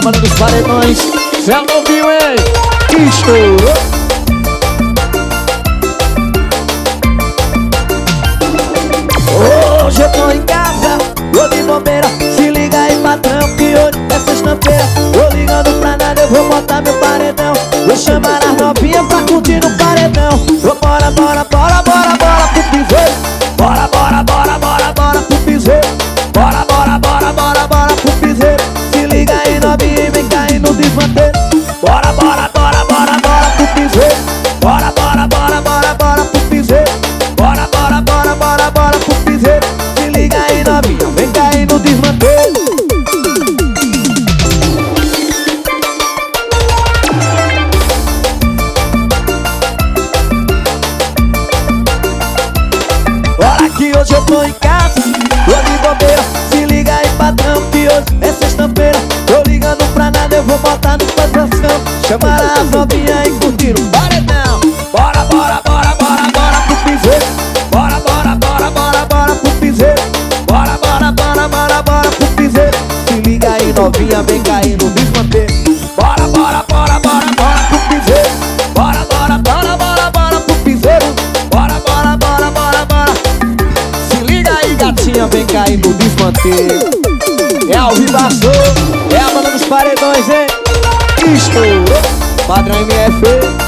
banda dos paredões. Cê não viu, hein? Estourou. Hoje eu tô em casa, tô de bobeira. Se liga aí, patrão, que hoje é sexta-feira. Tô ligando pra nada, eu vou botar meu paredão. Vou chamar as novinhas pra curtir no paredão. Bora, bora, bora, bora, bora pro piseiro. Bora, bora, bora, bora, bora pro piseiro. Bora, bora, bora, bora, bora pro piseiro. Se liga aí, novinha, e vem cair no desmanteiro. Bora, bora, bora, bora, bora pro piseiro. Bora, bora, bora, bora, bora pro piseiro. Bora, bora, bora, bora, bora pro piseiro. Se liga aí, novinha, vem cair no desmanteiro. Olha que hoje eu tô em casa, tô de bobeira. Se liga aí, patrão, que hoje é sexta-feira. Tô ligando pra nada, eu vou botar no patrocínio. Chamar as novinhas e curtir o paredão. Bora, bora, bora, bora, bora pro piseiro. Bora, bora, bora, bora, bora pro piseiro. Bora, bora, bora, bora, bora pro piseiro. Se liga aí, novinha, vem cair no desmanteiro. Bora, bora, bora, bora, bora pro piseiro. Bora, bora, bora, bora, bora pro piseiro. Bora, bora, bora, bora, bora. Se liga aí, gatinha, vem cair no desmanteiro. É ao vivaço, é a banda dos paredões, hein? Estourou, padrão MF.